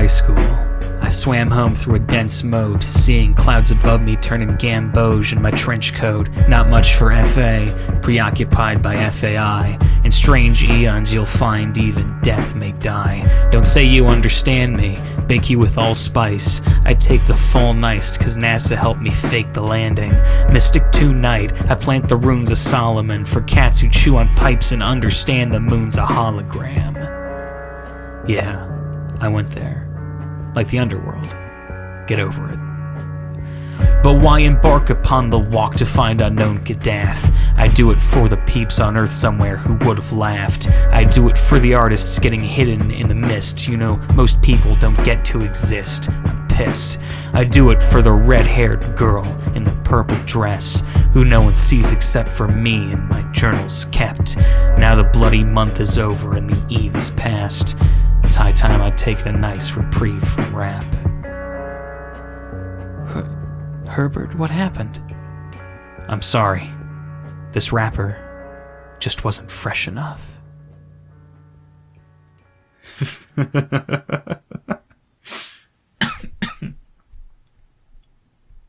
school. I swam home through a dense moat, seeing clouds above me turning gamboge in my trench coat. Not much for FA, preoccupied by FAI. In strange eons you'll find even death may die. Don't say you understand me, bake you with allspice. I take the full nice, cause NASA helped me fake the landing. Mystic 2 night, I plant the runes of Solomon for cats who chew on pipes and understand the moon's a hologram. Yeah, I went there. Like the underworld. Get over it. But why embark upon the walk to find unknown Gaddath? I do it for the peeps on Earth somewhere who would have laughed. I do it for the artists getting hidden in the mist. You know, most people don't get to exist. I'm pissed. I do it for the red-haired girl in the purple dress, who no one sees except for me and my journals kept. Now the bloody month is over and the eve is past. It's high time I take a nice reprieve from rap. Herbert, what happened? I'm sorry. This rapper just wasn't fresh enough.